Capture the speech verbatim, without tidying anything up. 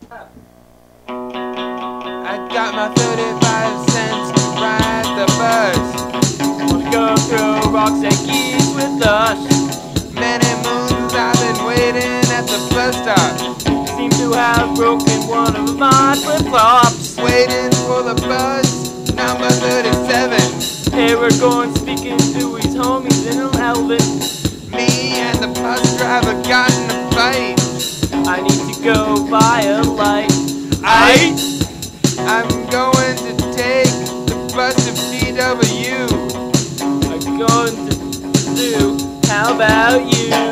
I got my thirty-five cents to ride the bus. Wanna go throw rocks at geese with us? Many moons I've been waiting at the bus stop, Seem to have broken one of my flip-flops. waiting for the bus number thirty-seven. Hey, we're going speaking to his homies in an Elvin. Me and the bus driver got in a fight. I need to go buy a light. I, I'm going to take the bus to P W. I'm going to the zoo. How about you?